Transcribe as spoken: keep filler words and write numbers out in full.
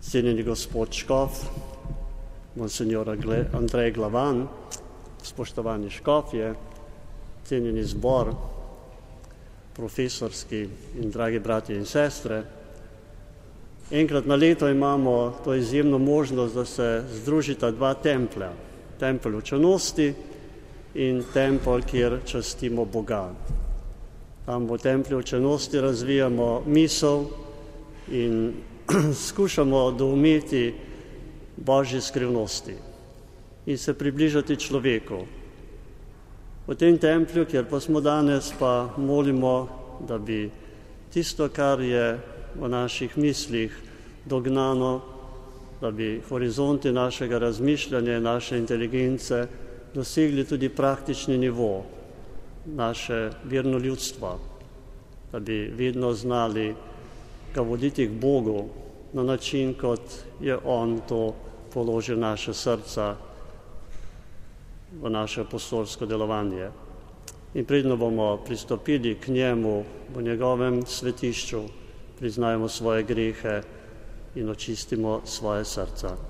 cenjeni gospod škof, monsignor Andrej Glavan, spoštovani škofje, cenjeni zbor, profesorski in dragi bratje in sestre. Enkrat na leto imamo to izjemno možnost, da se združita dva templja. Tempelj učenosti in tempelj, kjer častimo Boga. Tam v templju učenosti razvijamo misel in skušamo doumeti Božje skrivnosti in se približati človeku. V tem templju, kjer pa smo danes, pa molimo, da bi tisto, kar je v naših mislih dognano, da bi horizonti našega razmišljanja, naše inteligence dosegli tudi praktični nivo naše verno ljudstva, da bi vedno znali ga voditi k Bogu na način, kot je On to položil naše srca v naše apostolsko delovanje. In predno bomo pristopili k njemu v njegovem svetišču, priznajmo svoje grehe in očistimo svoje srca.